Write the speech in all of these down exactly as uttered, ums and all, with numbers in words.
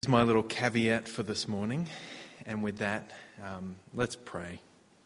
my little caveat for this morning. And with that, um, let's pray.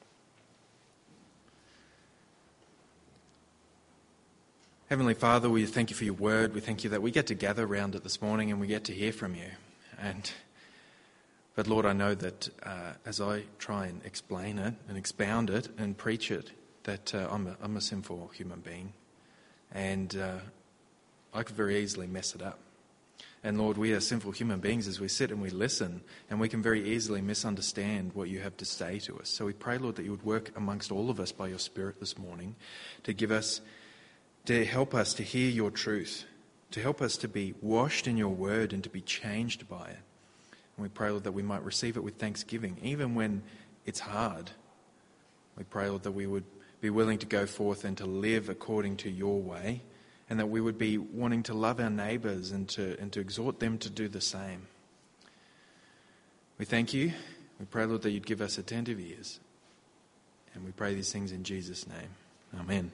Heavenly Father, we thank you for your word. We thank you that we get to gather around it this morning and we get to hear from you. And But Lord, I know that uh, as I try and explain it and expound it and preach it, that uh, I'm, a, I'm a sinful human being. And uh, I could very easily mess it up. And Lord, we are sinful human beings as we sit and we listen, and we can very easily misunderstand what you have to say to us. So we pray, Lord, that you would work amongst all of us by your Spirit this morning to give us, to help us to hear your truth, to help us to be washed in your word and to be changed by it. And we pray, Lord, that we might receive it with thanksgiving, even when it's hard. We pray, Lord, that we would be willing to go forth and to live according to your way, and that we would be wanting to love our neighbours and to and to exhort them to do the same. We thank you. We pray, Lord, that you'd give us attentive ears. And we pray these things in Jesus' name. Amen.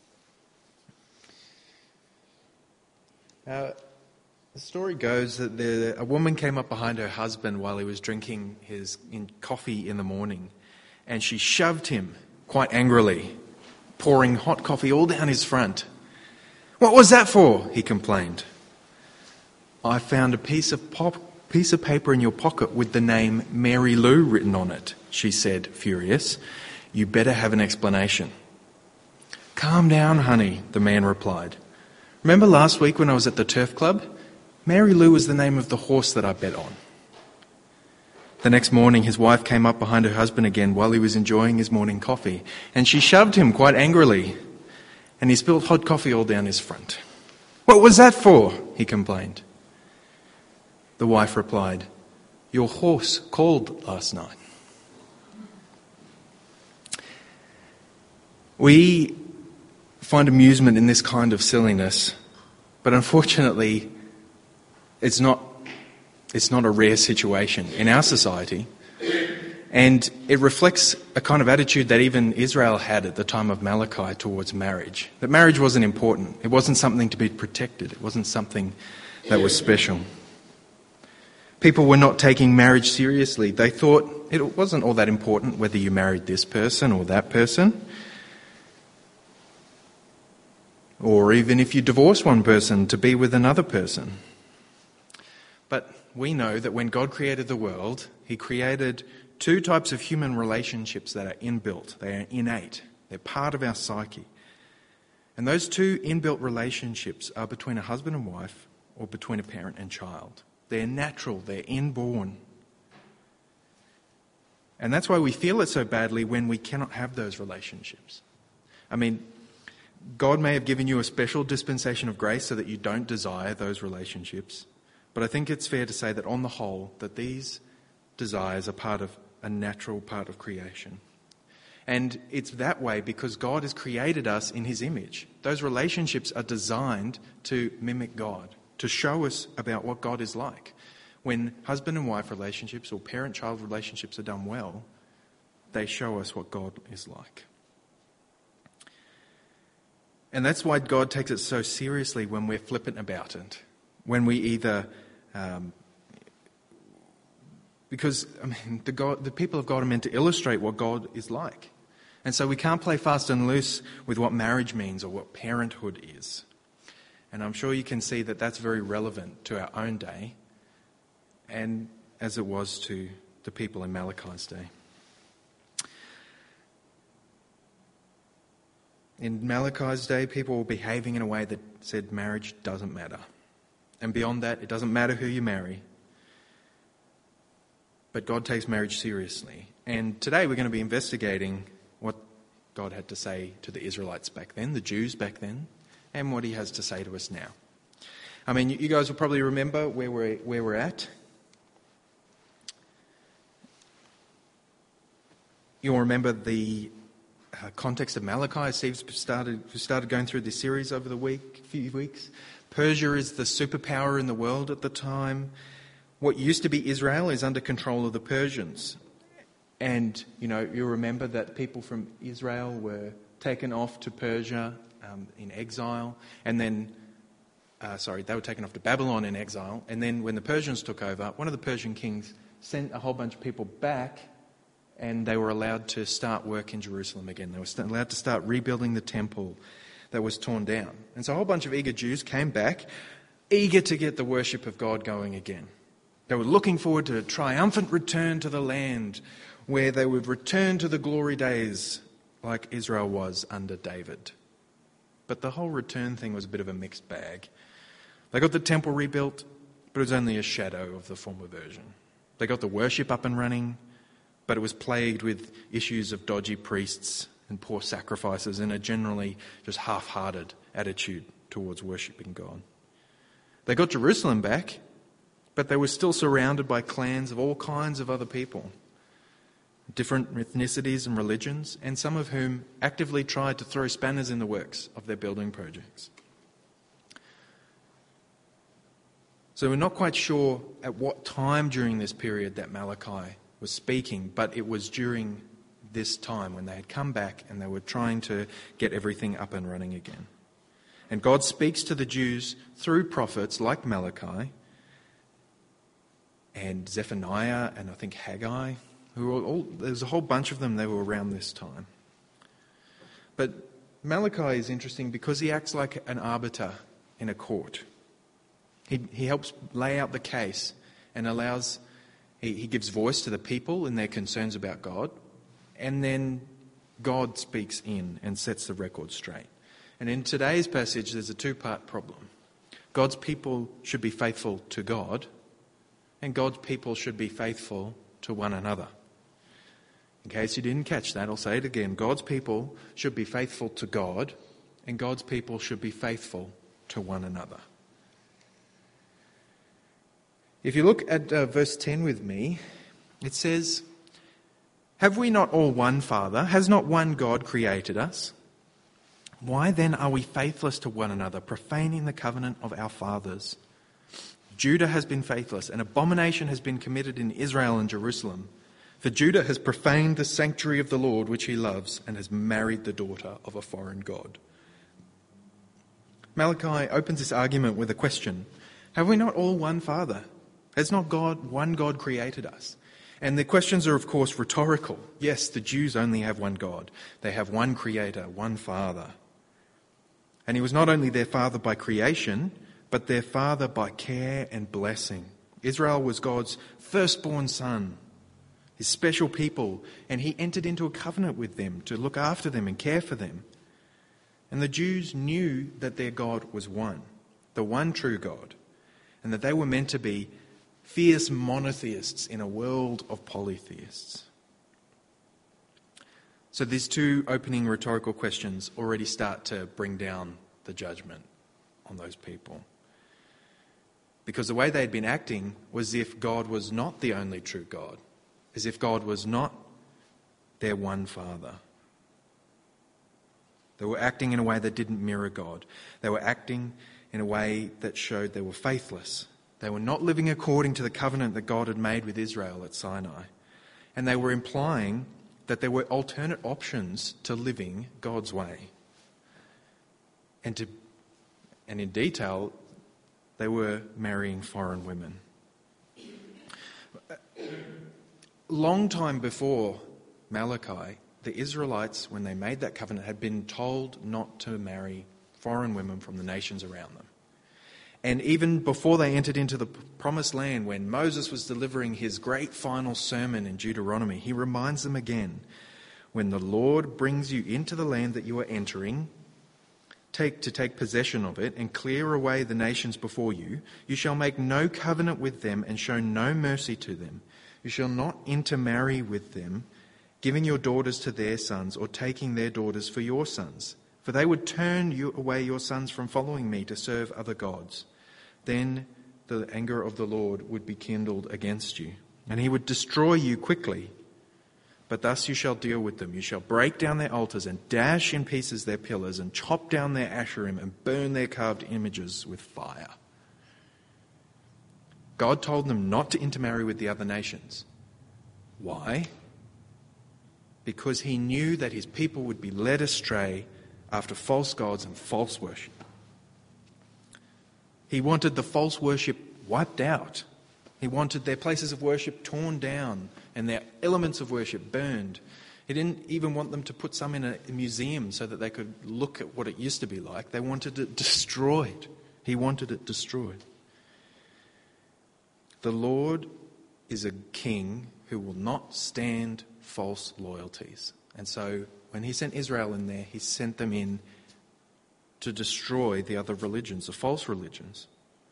Uh, the story goes that the, a woman came up behind her husband while he was drinking his in coffee in the morning, and she shoved him quite angrily, pouring hot coffee all down his front. "What was that for?" he complained. "I found a piece of pop, piece of paper in your pocket with the name Mary Lou written on it," she said, furious. "You better have an explanation." "Calm down, honey," the man replied. "Remember last week when I was at the turf club? Mary Lou was the name of the horse that I bet on." The next morning, his wife came up behind her husband again while he was enjoying his morning coffee, and she shoved him quite angrily, and he spilled hot coffee all down his front. "What was that for?" he complained. The wife replied, "Your horse called last night." We find amusement in this kind of silliness, but unfortunately, it's not It's not a rare situation in our society, and it reflects a kind of attitude that even Israel had at the time of Malachi towards marriage. That marriage wasn't important. It wasn't something to be protected. It wasn't something that was special. People were not taking marriage seriously. They thought it wasn't all that important whether you married this person or that person, or even if you divorced one person to be with another person. But we know that when God created the world, he created two types of human relationships that are inbuilt. They are innate. They're part of our psyche. And those two inbuilt relationships are between a husband and wife or between a parent and child. They're natural. They're inborn. And that's why we feel it so badly when we cannot have those relationships. I mean, God may have given you a special dispensation of grace so that you don't desire those relationships. But I think it's fair to say that on the whole, that these desires are part of a natural part of creation. And it's that way because God has created us in his image. Those relationships are designed to mimic God, to show us about what God is like. When husband and wife relationships or parent-child relationships are done well, they show us what God is like. And that's why God takes it so seriously when we're flippant about it. When we either... Um, because I mean, the, God, the people of God are meant to illustrate what God is like. And so we can't play fast and loose with what marriage means or what parenthood is. And I'm sure you can see that that's very relevant to our own day, and as it was to the people in Malachi's day. In Malachi's day, people were behaving in a way that said marriage doesn't matter. And beyond that, it doesn't matter who you marry. But God takes marriage seriously. And today we're going to be investigating what God had to say to the Israelites back then, the Jews back then, and what he has to say to us now. I mean, you guys will probably remember where we're, where we're at. You'll remember the uh, context of Malachi. Steve started, started going through this series over the week, few weeks. Persia is the superpower in the world at the time. What used to be Israel is under control of the Persians. And, you know, you remember that people from Israel were taken off to Persia um, in exile. And then uh, sorry, they were taken off to Babylon in exile. And then when the Persians took over, one of the Persian kings sent a whole bunch of people back, and they were allowed to start work in Jerusalem again. They were allowed to start rebuilding the temple that was torn down. And so a whole bunch of eager Jews came back, eager to get the worship of God going again. They were looking forward to a triumphant return to the land where they would return to the glory days like Israel was under David. But the whole return thing was a bit of a mixed bag. They got the temple rebuilt, but it was only a shadow of the former version. They got the worship up and running, but it was plagued with issues of dodgy priests and poor sacrifices and a generally just half-hearted attitude towards worshipping God. They got Jerusalem back, but they were still surrounded by clans of all kinds of other people, different ethnicities and religions, and some of whom actively tried to throw spanners in the works of their building projects. So we're not quite sure at what time during this period that Malachi was speaking, but it was during this time when they had come back and they were trying to get everything up and running again. And God speaks to the Jews through prophets like Malachi and Zephaniah and I think Haggai, who were all, there's a whole bunch of them, they were around this time. But Malachi is interesting because he acts like an arbiter in a court. He, he helps lay out the case and allows, he, he gives voice to the people in their concerns about God, and then God speaks in and sets the record straight. And in today's passage, there's a two-part problem. God's people should be faithful to God, and God's people should be faithful to one another. In case you didn't catch that, I'll say it again. God's people should be faithful to God, and God's people should be faithful to one another. If you look at uh, verse ten with me, it says, "Have we not all one Father? Has not one God created us? Why then are we faithless to one another, profaning the covenant of our fathers? Judah has been faithless, and abomination has been committed in Israel and Jerusalem. For Judah has profaned the sanctuary of the Lord which he loves, and has married the daughter of a foreign god." Malachi opens this argument with a question. Have we not all one Father? Has not God, one God created us? And the questions are, of course, rhetorical. Yes, the Jews only have one God. They have one Creator, one Father. And he was not only their Father by creation, but their Father by care and blessing. Israel was God's firstborn son, his special people, and he entered into a covenant with them to look after them and care for them. And the Jews knew that their God was one, the one true God, and that they were meant to be fierce monotheists in a world of polytheists. So these two opening rhetorical questions already start to bring down the judgment on those people. Because the way they'd been acting was as if God was not the only true God, as if God was not their one Father. They were acting in a way that didn't mirror God. They were acting in a way that showed they were faithless. They were not living according to the covenant that God had made with Israel at Sinai. And they were implying that there were alternate options to living God's way. And to, and in detail, they were marrying foreign women. Long time before Malachi, the Israelites, when they made that covenant, had been told not to marry foreign women from the nations around them. And even before they entered into the promised land, when Moses was delivering his great final sermon in Deuteronomy, he reminds them again, when the Lord brings you into the land that you are entering, take to take possession of it and clear away the nations before you, you shall make no covenant with them and show no mercy to them. You shall not intermarry with them, giving your daughters to their sons or taking their daughters for your sons. For they would turn you away your sons from following me to serve other gods. Then the anger of the Lord would be kindled against you, and he would destroy you quickly. But thus you shall deal with them. You shall break down their altars and dash in pieces their pillars and chop down their asherim and burn their carved images with fire. God told them not to intermarry with the other nations. Why? Because he knew that his people would be led astray after false gods and false worship. He wanted the false worship wiped out. He wanted their places of worship torn down and their elements of worship burned. He didn't even want them to put some in a museum so that they could look at what it used to be like. They wanted it destroyed. He wanted it destroyed. The Lord is a king who will not stand false loyalties. And so when he sent Israel in there, he sent them in to destroy the other religions, the false religions.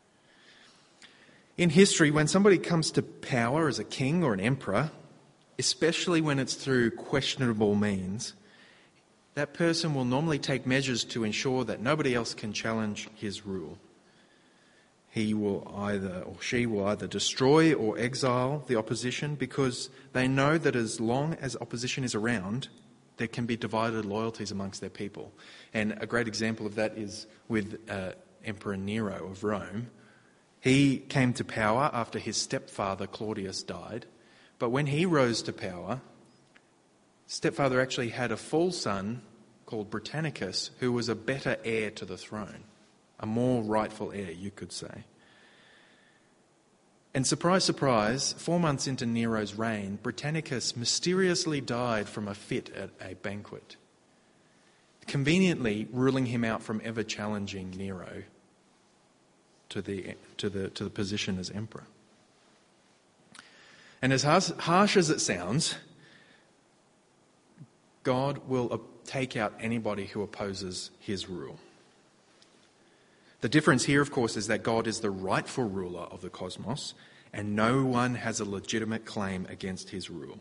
In history, when somebody comes to power as a king or an emperor, especially when it's through questionable means, that person will normally take measures to ensure that nobody else can challenge his rule. He will either, or she will either destroy or exile the opposition because they know that as long as opposition is around, there can be divided loyalties amongst their people. And a great example of that is with uh, Emperor Nero of Rome. He came to power after his stepfather Claudius died. But when he rose to power, stepfather actually had a full son called Britannicus, who was a better heir to the throne, a more rightful heir, you could say. And surprise, surprise, four months into Nero's reign, Britannicus mysteriously died from a fit at a banquet, conveniently ruling him out from ever challenging Nero to the to the to the position as emperor. And as harsh as it sounds, God will take out anybody who opposes his rule. The difference here, of course, is that God is the rightful ruler of the cosmos, and no one has a legitimate claim against his rule.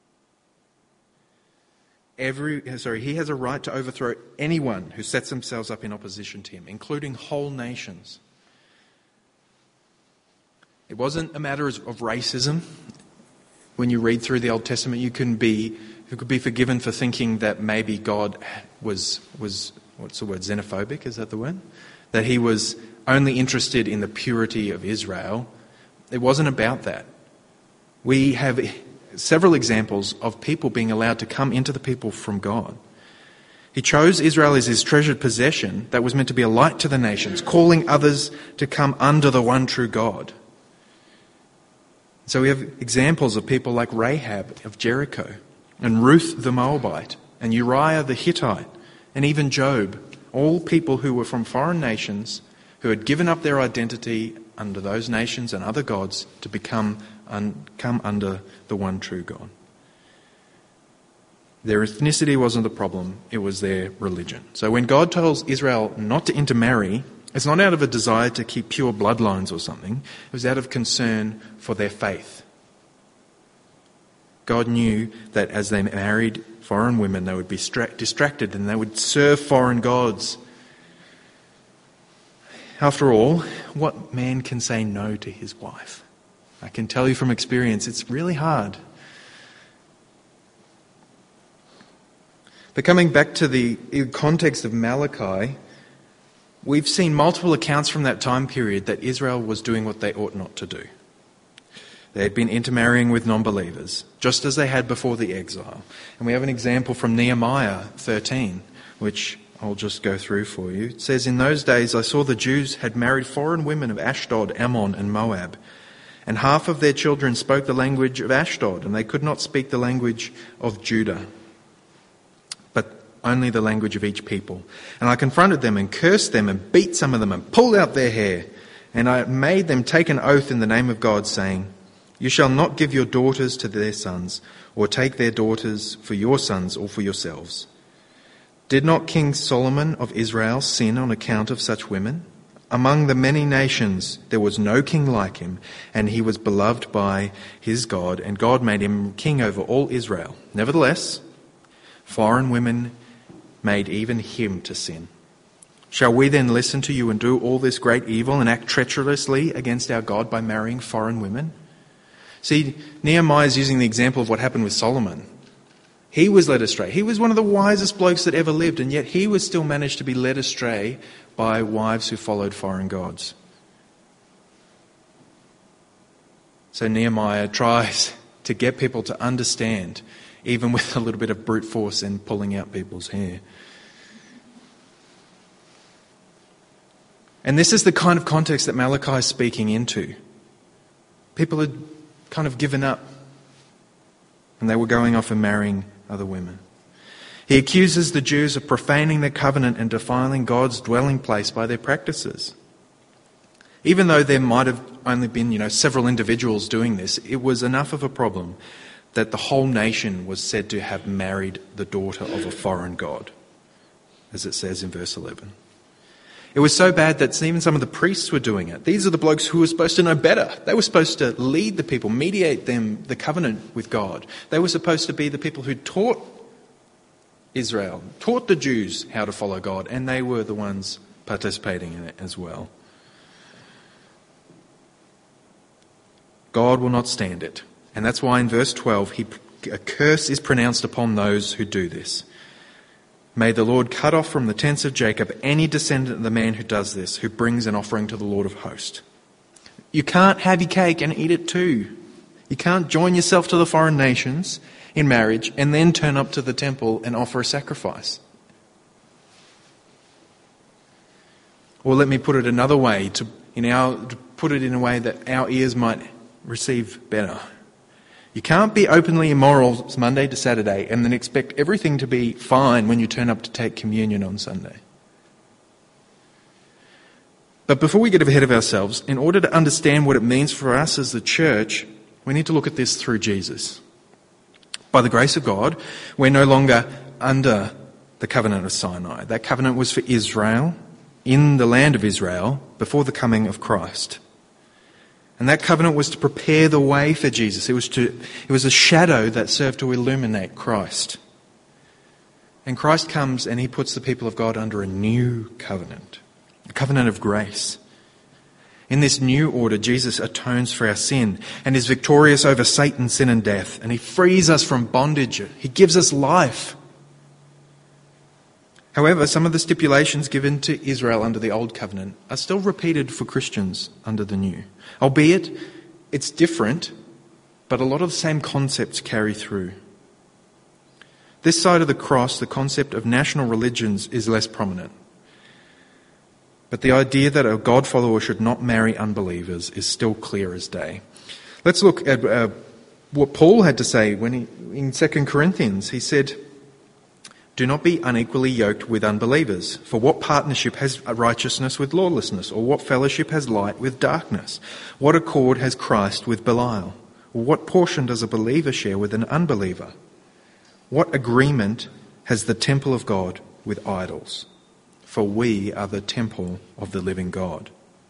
Every, sorry, he has a right to overthrow anyone who sets themselves up in opposition to him, including whole nations. It wasn't a matter of racism. When you read through the Old Testament, you can be you could be forgiven for thinking that maybe God was was what's the word, xenophobic? Is that the word? That he was only interested in the purity of Israel. It wasn't about that. We have several examples of people being allowed to come into the people from God. He chose Israel as his treasured possession that was meant to be a light to the nations, calling others to come under the one true God. So we have examples of people like Rahab of Jericho, and Ruth the Moabite, and Uriah the Hittite, and even Job, all people who were from foreign nations who had given up their identity under those nations and other gods to become un, come under the one true God. Their ethnicity wasn't the problem, it was their religion. So when God tells Israel not to intermarry, it's not out of a desire to keep pure bloodlines or something. It was out of concern for their faith. God knew that as they married foreign women, they would be distracted and they would serve foreign gods. After all, what man can say no to his wife? I can tell you from experience, it's really hard. But coming back to the context of Malachi, we've seen multiple accounts from that time period that Israel was doing what they ought not to do. They had been intermarrying with non-believers, just as they had before the exile. And we have an example from Nehemiah thirteen, which I'll just go through for you. It says, "In those days I saw the Jews had married foreign women of Ashdod, Ammon and Moab. And half of their children spoke the language of Ashdod, and they could not speak the language of Judah, but only the language of each people. And I confronted them and cursed them and beat some of them and pulled out their hair. And I made them take an oath in the name of God, saying, 'You shall not give your daughters to their sons, or take their daughters for your sons or for yourselves.' Did not King Solomon of Israel sin on account of such women? Among the many nations there was no king like him, and he was beloved by his God, and God made him king over all Israel. Nevertheless, foreign women made even him to sin. Shall we then listen to you and do all this great evil and act treacherously against our God by marrying foreign women?" See, Nehemiah is using the example of what happened with Solomon. He was led astray. He was one of the wisest blokes that ever lived, and yet he was still managed to be led astray by wives who followed foreign gods. So Nehemiah tries to get people to understand, even with a little bit of brute force and pulling out people's hair. And this is the kind of context that Malachi is speaking into. People had kind of given up, and they were going off and marrying other women. He accuses the Jews of profaning the covenant and defiling God's dwelling place by their practices. Even though there might have only been, you know, several individuals doing this, it was enough of a problem that the whole nation was said to have married the daughter of a foreign god, as it says in verse eleven. It was so bad that even some of the priests were doing it. These are the blokes who were supposed to know better. They were supposed to lead the people, mediate them the covenant with God. They were supposed to be the people who taught Israel, taught the Jews how to follow God, and they were the ones participating in it as well. God will not stand it. And that's why in verse twelve, he, a curse is pronounced upon those who do this. May the Lord cut off from the tents of Jacob any descendant of the man who does this, who brings an offering to the Lord of hosts. You can't have your cake and eat it too. You can't join yourself to the foreign nations in marriage and then turn up to the temple and offer a sacrifice. Or let me put it another way, to, in our, to put it in a way that our ears might receive better. You can't be openly immoral Monday to Saturday and then expect everything to be fine when you turn up to take communion on Sunday. But before we get ahead of ourselves, in order to understand what it means for us as the church, we need to look at this through Jesus. By the grace of God, we're no longer under the covenant of Sinai. That covenant was for Israel, in the land of Israel, before the coming of Christ. And that covenant was to prepare the way for Jesus. It was to, it was a shadow that served to illuminate Christ. And Christ comes and he puts the people of God under a new covenant, a covenant of grace. In this new order, Jesus atones for our sin and is victorious over Satan, sin and death. And he frees us from bondage. He gives us life. However, some of the stipulations given to Israel under the Old Covenant are still repeated for Christians under the New. Albeit, it's different, but a lot of the same concepts carry through. This side of the cross, the concept of national religions is less prominent. But the idea that a God follower should not marry unbelievers is still clear as day. Let's look at uh, what Paul had to say when he, in Second Corinthians. He said, "Do not be unequally yoked with unbelievers. For what partnership has righteousness with lawlessness? Or what fellowship has light with darkness? What accord has Christ with Belial? Or what portion does a believer share with an unbeliever? What agreement has the temple of God with idols? For we are the temple of the living God."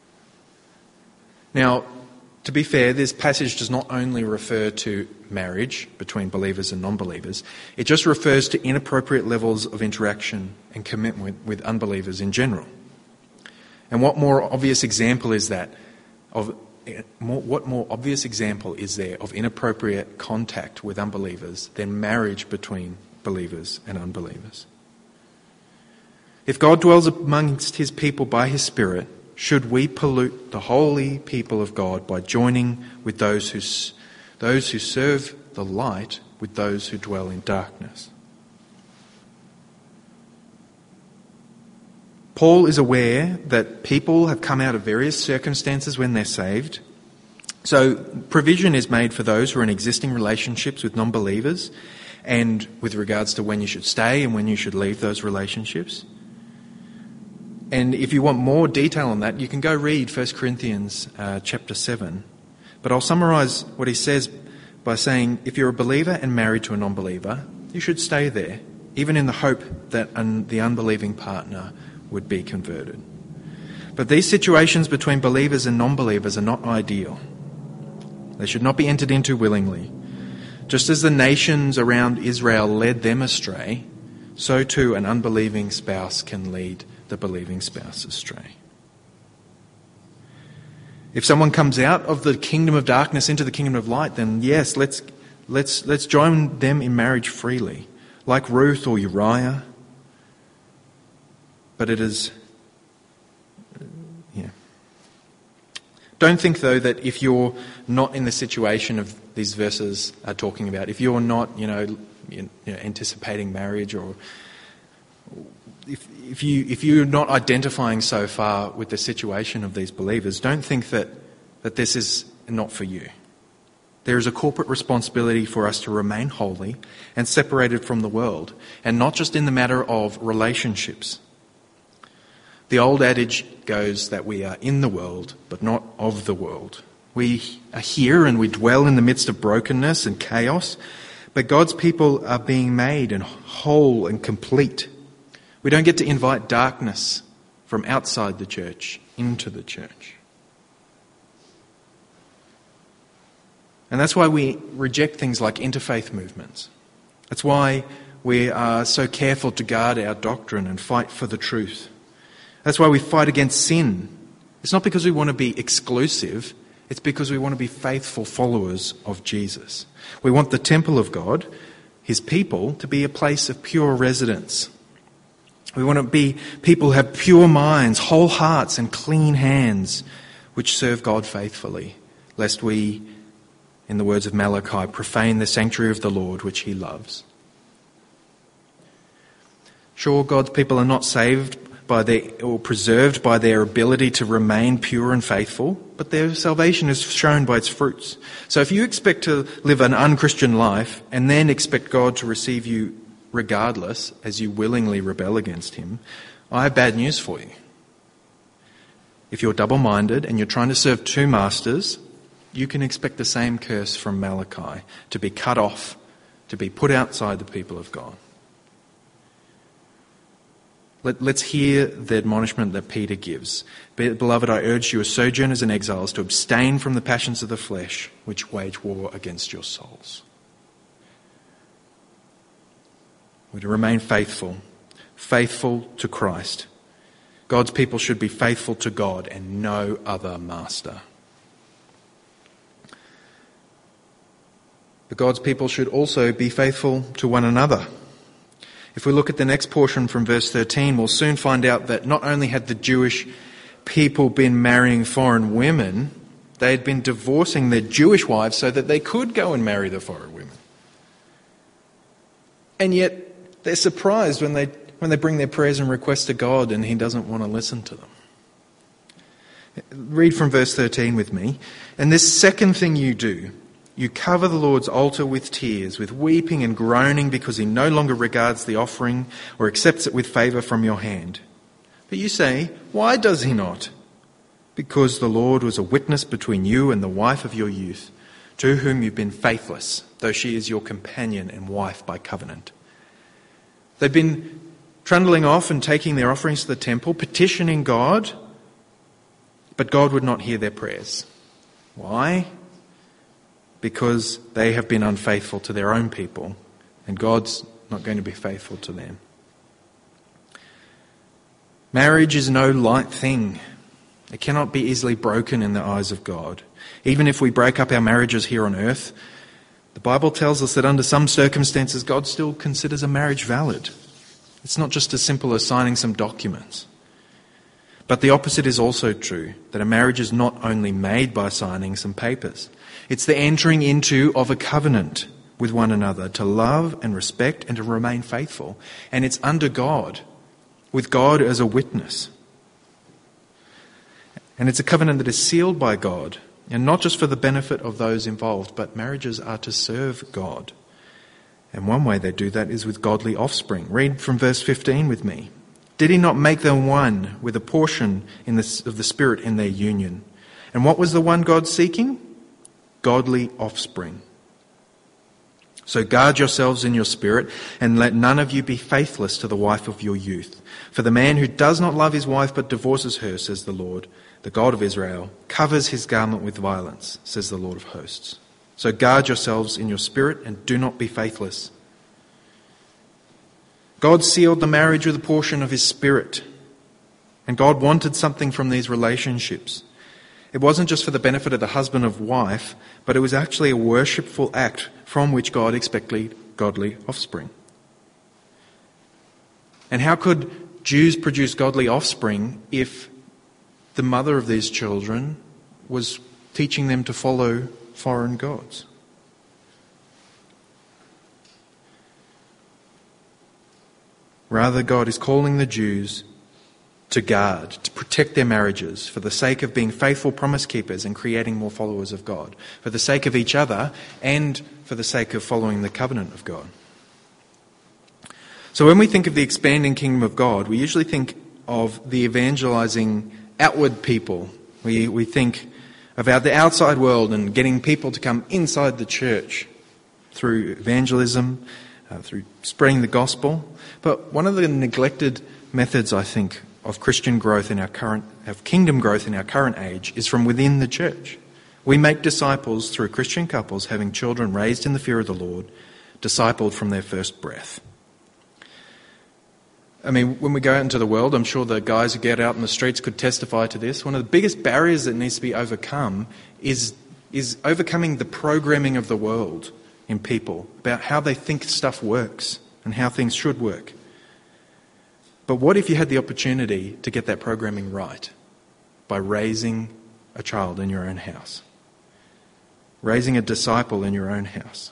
Now, to be fair, this passage does not only refer to marriage between believers and non-believers. It just refers to inappropriate levels of interaction and commitment with unbelievers in general. And what more obvious example is that of more, what more obvious example is there of inappropriate contact with unbelievers than marriage between believers and unbelievers? If God dwells amongst his people by his Spirit, should we pollute the holy people of God by joining with those who, those who serve the light with those who dwell in darkness? Paul is aware that people have come out of various circumstances when they're saved. So provision is made for those who are in existing relationships with non-believers, and with regards to when you should stay and when you should leave those relationships. And if you want more detail on that, you can go read First Corinthians uh, chapter seven. But I'll summarise what he says by saying, if you're a believer and married to a non-believer, you should stay there, even in the hope that un- the unbelieving partner would be converted. But these situations between believers and non-believers are not ideal. They should not be entered into willingly. Just as the nations around Israel led them astray, so too an unbelieving spouse can lead the believing spouse astray. If someone comes out of the kingdom of darkness into the kingdom of light, then yes, let's let's let's join them in marriage freely, like Ruth or Uriah. But it is, yeah. Don't think though that if you're not in the situation of these verses are talking about, if you're not, you know, you know anticipating marriage or if, if, you, if you're not identifying so far with the situation of these believers, don't think that, that this is not for you. There is a corporate responsibility for us to remain holy and separated from the world, and not just in the matter of relationships. The old adage goes that we are in the world, but not of the world. We are here and we dwell in the midst of brokenness and chaos, but God's people are being made and whole and complete. We don't get to invite darkness from outside the church into the church. And that's why we reject things like interfaith movements. That's why we are so careful to guard our doctrine and fight for the truth. That's why we fight against sin. It's not because we want to be exclusive, it's because we want to be faithful followers of Jesus. We want the temple of God, his people, to be a place of pure residence. We want to be people who have pure minds, whole hearts and clean hands, which serve God faithfully, lest we, in the words of Malachi, profane the sanctuary of the Lord, which he loves. Sure, God's people are not saved by their, or preserved by their ability to remain pure and faithful, but their salvation is shown by its fruits. So if you expect to live an unchristian life and then expect God to receive you regardless as you willingly rebel against him, I have bad news for you. If you're double-minded and you're trying to serve two masters, you can expect the same curse from Malachi, to be cut off, to be put outside the people of God. Let, let's hear the admonishment that Peter gives. Beloved, I urge you as sojourners and exiles to abstain from the passions of the flesh, which wage war against your souls. We're to remain faithful, faithful to Christ. God's people should be faithful to God and no other master. But God's people should also be faithful to one another. If we look at the next portion from verse thirteen, we'll soon find out that not only had the Jewish people been marrying foreign women, they had been divorcing their Jewish wives so that they could go and marry the foreign women. And yet they're surprised when they when they bring their prayers and requests to God and he doesn't want to listen to them. Read from verse thirteen with me. And this second thing you do, you cover the Lord's altar with tears, with weeping and groaning, because he no longer regards the offering or accepts it with favour from your hand. But you say, why does he not? Because the Lord was a witness between you and the wife of your youth, to whom you've been faithless, though she is your companion and wife by covenant. They've been trundling off and taking their offerings to the temple, petitioning God, but God would not hear their prayers. Why? Because they have been unfaithful to their own people, and God's not going to be faithful to them. Marriage is no light thing. It cannot be easily broken in the eyes of God. Even if we break up our marriages here on earth, the Bible tells us that under some circumstances God still considers a marriage valid. It's not just as simple as signing some documents. But the opposite is also true, that a marriage is not only made by signing some papers. It's the entering into of a covenant with one another to love and respect and to remain faithful. And it's under God, with God as a witness. And it's a covenant that is sealed by God, and not just for the benefit of those involved, but marriages are to serve God. And one way they do that is with godly offspring. Read from verse fifteen with me. Did he not make them one with a portion in the, of the Spirit in their union? And what was the one God seeking? Godly offspring. So guard yourselves in your spirit, and let none of you be faithless to the wife of your youth. For the man who does not love his wife but divorces her, says the Lord, the God of Israel, covers his garment with violence, says the Lord of hosts. So guard yourselves in your spirit and do not be faithless. God sealed the marriage with a portion of his Spirit. And God wanted something from these relationships. It wasn't just for the benefit of the husband or wife, but it was actually a worshipful act from which God expected godly offspring. And how could Jews produce godly offspring if the mother of these children was teaching them to follow foreign gods? Rather, God is calling the Jews to guard, to protect their marriages for the sake of being faithful promise keepers and creating more followers of God, for the sake of each other and for the sake of following the covenant of God. So when we think of the expanding kingdom of God, we usually think of the evangelizing outward people. We, we think about the outside world and getting people to come inside the church through evangelism, uh, through spreading the gospel. But one of the neglected methods, I think, of Christian growth in our current, of kingdom growth in our current age is from within the church. We make disciples through Christian couples having children raised in the fear of the Lord, discipled from their first breath. I mean, when we go out into the world, I'm sure the guys who get out in the streets could testify to this. One of the biggest barriers that needs to be overcome is, is overcoming the programming of the world in people about how they think stuff works and how things should work. But what if you had the opportunity to get that programming right by raising a child in your own house? Raising a disciple in your own house.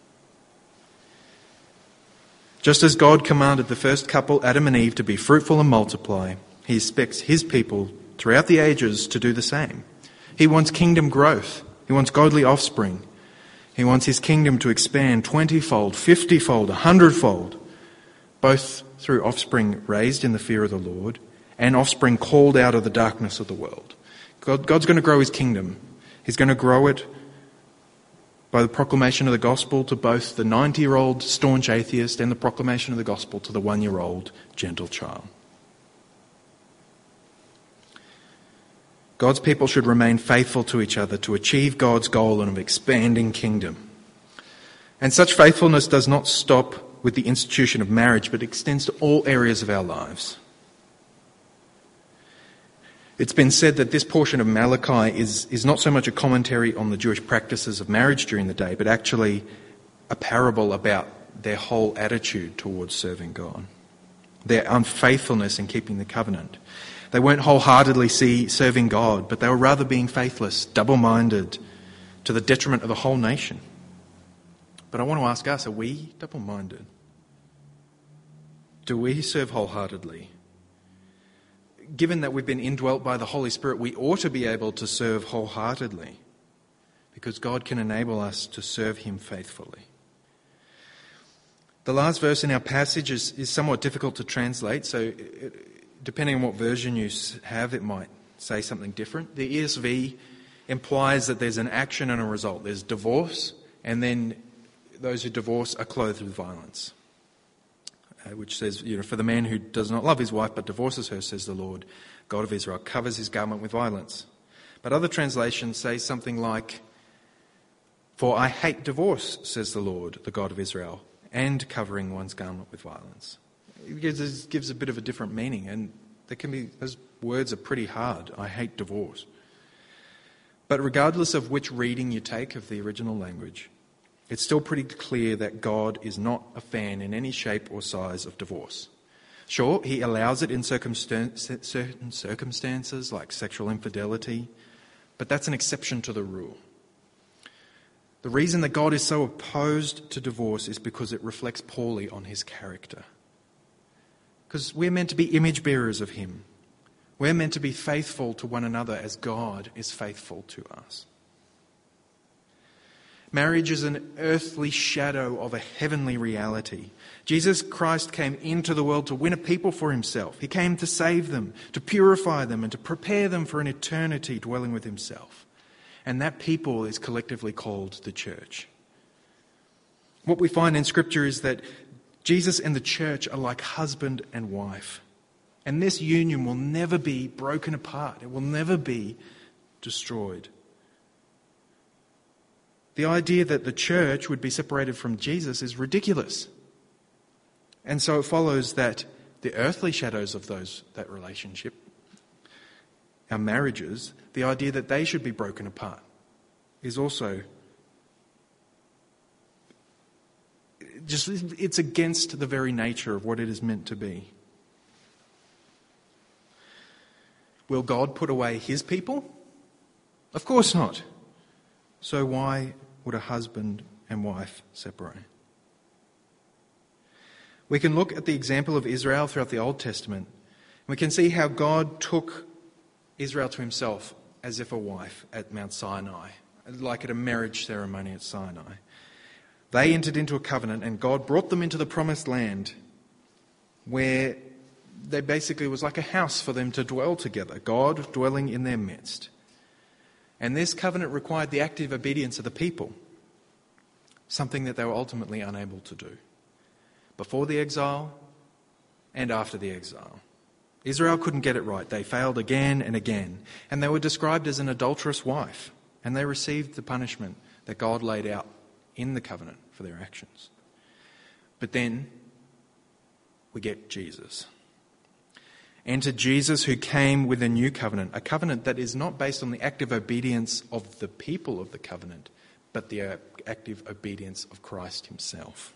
Just as God commanded the first couple, Adam and Eve, to be fruitful and multiply, he expects his people throughout the ages to do the same. He wants kingdom growth. He wants godly offspring. He wants his kingdom to expand twenty-fold, fifty-fold, a hundred-fold, both through offspring raised in the fear of the Lord and offspring called out of the darkness of the world. God, God's going to grow his kingdom. He's going to grow it by the proclamation of the gospel to both the ninety-year-old staunch atheist and the proclamation of the gospel to the one-year-old gentle child. God's people should remain faithful to each other to achieve God's goal of expanding kingdom. And such faithfulness does not stop with the institution of marriage, but extends to all areas of our lives. It's been said that this portion of Malachi is, is not so much a commentary on the Jewish practices of marriage during the day, but actually a parable about their whole attitude towards serving God, their unfaithfulness in keeping the covenant. They weren't wholeheartedly see serving God, but they were rather being faithless, double-minded, to the detriment of the whole nation. But I want to ask us, are we double-minded? Do we serve wholeheartedly? Given that we've been indwelt by the Holy Spirit, we ought to be able to serve wholeheartedly because God can enable us to serve him faithfully. The last verse in our passage is, is somewhat difficult to translate, so it, depending on what version you have, it might say something different. The E S V implies that there's an action and a result. There's divorce, and then those who divorce are clothed with violence. Uh, which says, you know, for the man who does not love his wife but divorces her, says the Lord, God of Israel, covers his garment with violence. But other translations say something like, for I hate divorce, says the Lord, the God of Israel, and covering one's garment with violence. It gives, it gives a bit of a different meaning, and there can be, those words are pretty hard. I hate divorce. But regardless of which reading you take of the original language, it's still pretty clear that God is not a fan in any shape or size of divorce. Sure, he allows it in circumstan- certain circumstances like sexual infidelity, but that's an exception to the rule. The reason that God is so opposed to divorce is because it reflects poorly on his character. Because we're meant to be image bearers of him. We're meant to be faithful to one another as God is faithful to us. Marriage is an earthly shadow of a heavenly reality. Jesus Christ came into the world to win a people for himself. He came to save them, to purify them, and to prepare them for an eternity dwelling with himself. And that people is collectively called the church. What we find in Scripture is that Jesus and the church are like husband and wife. And this union will never be broken apart. It will never be destroyed. The idea that the church would be separated from Jesus is ridiculous. And so it follows that the earthly shadows of those that relationship, our marriages, the idea that they should be broken apart is also just, it's against the very nature of what it is meant to be. Will God put away his people? Of course not. So why would a husband and wife separate? We can look at the example of Israel throughout the Old Testament. We can see how God took Israel to himself as if a wife at Mount Sinai, like at a marriage ceremony at Sinai. They entered into a covenant and God brought them into the promised land where they basically was like a house for them to dwell together, God dwelling in their midst. And this covenant required the active obedience of the people, something that they were ultimately unable to do. Before the exile and after the exile. Israel couldn't get it right. They failed again and again. And they were described as an adulterous wife. And they received the punishment that God laid out in the covenant for their actions. But then we get Jesus. Enter Jesus, who came with a new covenant, a covenant that is not based on the active obedience of the people of the covenant, but the active obedience of Christ himself,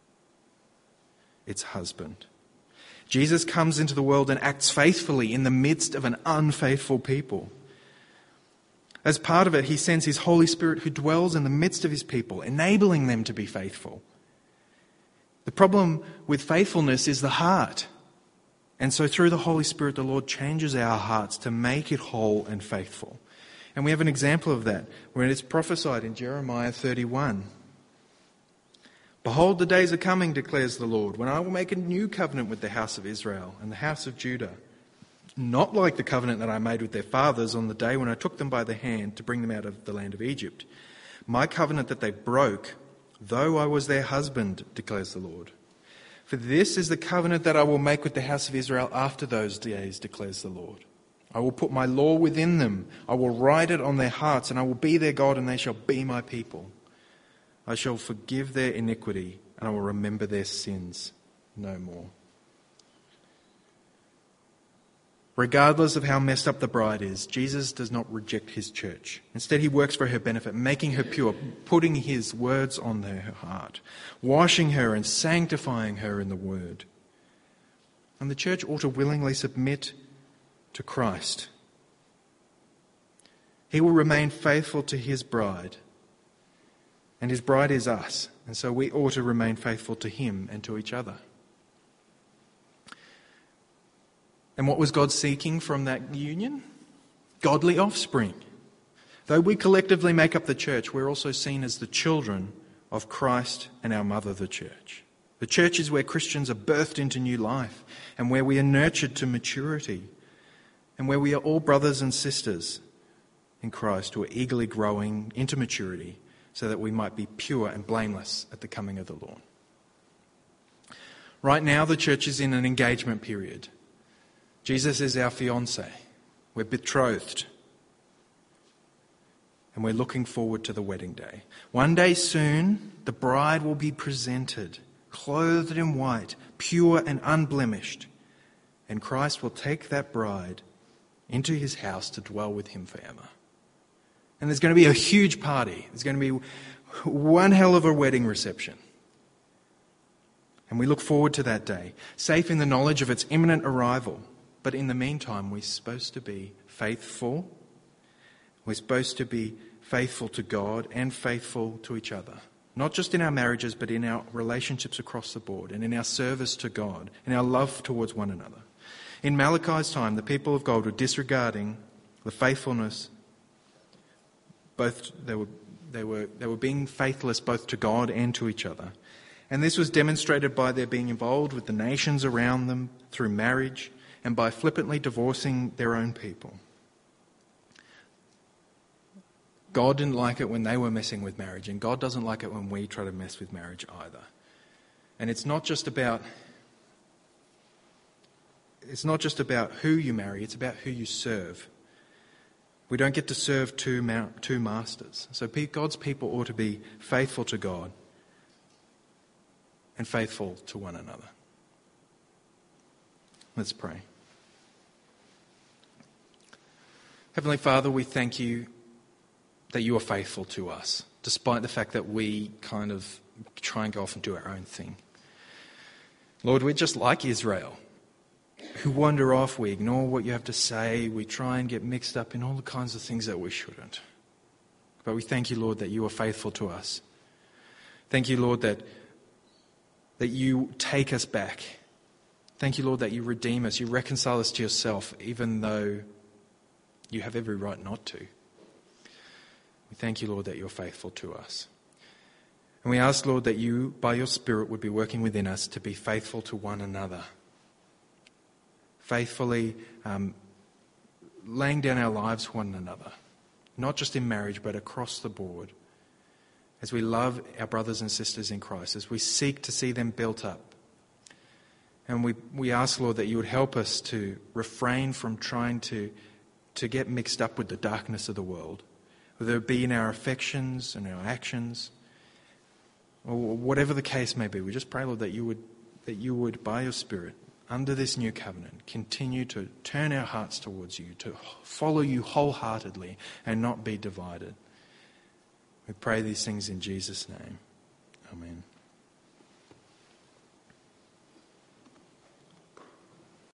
its husband. Jesus comes into the world and acts faithfully in the midst of an unfaithful people. As part of it, he sends his Holy Spirit who dwells in the midst of his people, enabling them to be faithful. The problem with faithfulness is the heart. And so through the Holy Spirit, the Lord changes our hearts to make it whole and faithful. And we have an example of that, where it's prophesied in Jeremiah thirty-one. Behold, the days are coming, declares the Lord, when I will make a new covenant with the house of Israel and the house of Judah. Not like the covenant that I made with their fathers on the day when I took them by the hand to bring them out of the land of Egypt. My covenant that they broke, though I was their husband, declares the Lord. For this is the covenant that I will make with the house of Israel after those days, declares the Lord. I will put my law within them. I will write it on their hearts, and I will be their God, and they shall be my people. I shall forgive their iniquity, and I will remember their sins no more. Regardless of how messed up the bride is, Jesus does not reject his church. Instead, he works for her benefit, making her pure, putting his words on her heart, washing her and sanctifying her in the word. And the church ought to willingly submit to Christ. He will remain faithful to his bride. And his bride is us. And so we ought to remain faithful to him and to each other. And what was God seeking from that union? Godly offspring. Though we collectively make up the church, we're also seen as the children of Christ and our mother, the church. The church is where Christians are birthed into new life and where we are nurtured to maturity and where we are all brothers and sisters in Christ who are eagerly growing into maturity so that we might be pure and blameless at the coming of the Lord. Right now, the church is in an engagement period. Jesus is our fiancé. We're betrothed. And we're looking forward to the wedding day. One day soon, the bride will be presented, clothed in white, pure and unblemished. And Christ will take that bride into his house to dwell with him forever. And there's going to be a huge party. There's going to be one hell of a wedding reception. And we look forward to that day, safe in the knowledge of its imminent arrival. But in the meantime, we're supposed to be faithful. We're supposed to be faithful to God and faithful to each other. Not just in our marriages, but in our relationships across the board and in our service to God and our love towards one another. In Malachi's time, the people of God were disregarding the faithfulness. Both they were they were they were being faithless both to God and to each other. And this was demonstrated by their being involved with the nations around them through marriage and by flippantly divorcing their own people. God didn't like it when they were messing with marriage, and God doesn't like it when we try to mess with marriage either. And it's not just about it's not just about who you marry, it's about who you serve. We don't get to serve two, ma- two masters. So God's people ought to be faithful to God and faithful to one another. Let's pray. Heavenly Father, we thank you that you are faithful to us, despite the fact that we kind of try and go off and do our own thing. Lord, we're just like Israel, who wander off, we ignore what you have to say, we try and get mixed up in all the kinds of things that we shouldn't. But we thank you, Lord, that you are faithful to us. Thank you, Lord, that that you take us back. Thank you, Lord, that you redeem us, you reconcile us to yourself, even though you have every right not to. We thank you, Lord, that you're faithful to us. And we ask, Lord, that you, by your Spirit, would be working within us to be faithful to one another. Faithfully um, laying down our lives for one another. Not just in marriage, but across the board. As we love our brothers and sisters in Christ, as we seek to see them built up. And we, we ask, Lord, that you would help us to refrain from trying to, to get mixed up with the darkness of the world. Whether it be in our affections and our actions, or whatever the case may be. We just pray, Lord, that you would, that you would, by your Spirit, under this new covenant, continue to turn our hearts towards you, to follow you wholeheartedly and not be divided. We pray these things in Jesus' name. Amen.